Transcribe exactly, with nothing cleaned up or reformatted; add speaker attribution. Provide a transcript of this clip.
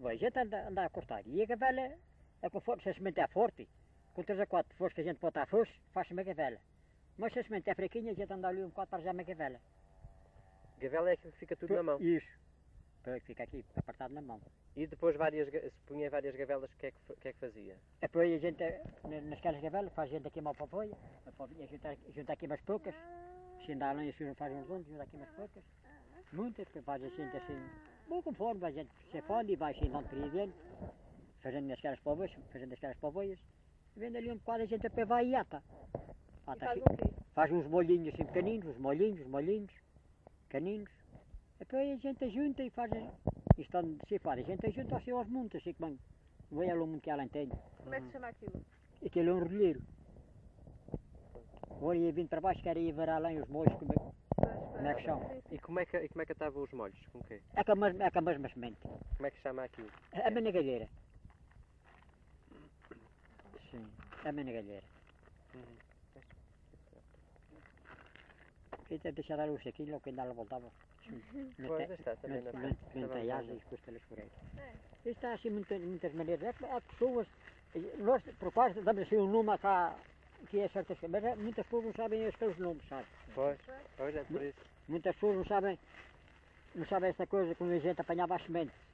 Speaker 1: vai, a gente anda, anda a cortar. E a gavela, é conforme, se a semente é forte, com três a quatro flores que a gente bota a flores, faz-se uma gavela. Mas se a semente é fraquinha, a gente anda ali um bocado para já uma gavela.
Speaker 2: Gavela é aquilo que fica tudo na mão.
Speaker 1: Isso. Para que fica aqui, apertado na mão.
Speaker 2: E depois várias, ga- se punha várias gavelas, o que é que, fa- o que, é que fazia?
Speaker 1: Depois a gente, na- nasquelas gavelas, faz a gente aqui uma papoia, a papoia junta, junta aqui umas poucas, se ainda além assim não faz uns onde, junta aqui umas poucas, muitas, depois faz a gente assim, bom conforme a gente se fone e vai assim dando para aí dentro, fazendo nasquelas papoias, fazendo nasquelas papoias, e vendo ali um bocado a gente depois vai e ata.
Speaker 3: E
Speaker 1: Ata
Speaker 3: faz
Speaker 1: aqui.
Speaker 3: o quê?
Speaker 1: Faz uns molhinhos assim pequeninos, uns molhinhos, uns molhinhos, caninos. Depois a gente junta e faz, isto se faz, a gente junta assim aos montes, assim como vai ao mundo que ela tem.
Speaker 3: Como é que se chama aquilo?
Speaker 1: Aquilo é um relheiro. Agora ia vindo para baixo, quero ir ver além os molhos, como é, como é que são.
Speaker 3: Sim, sim.
Speaker 2: E como é que, e como é que estavam os molhos? Com o quê?
Speaker 1: É com a mesma, é com a mesma semente.
Speaker 2: Como é que se chama aquilo?
Speaker 1: É a menegalheira. Sim, é a menegalheira. E até deixar a luz aqui, logo que ainda ela voltava.
Speaker 2: Pois, está também na frente.
Speaker 1: Frente a asa e depois pelas floreiras.
Speaker 3: É.
Speaker 1: Isto há assim muitas, muitas maneiras. É que há pessoas, nós por quase damos assim um nome cá, que é certas coisas, mas é, muitas pessoas não sabem aqueles nomes, sabe?
Speaker 2: Pois, pois é por isso.
Speaker 1: Muitas pessoas não sabem, não sabem essa coisa como a gente apanhava as sementes.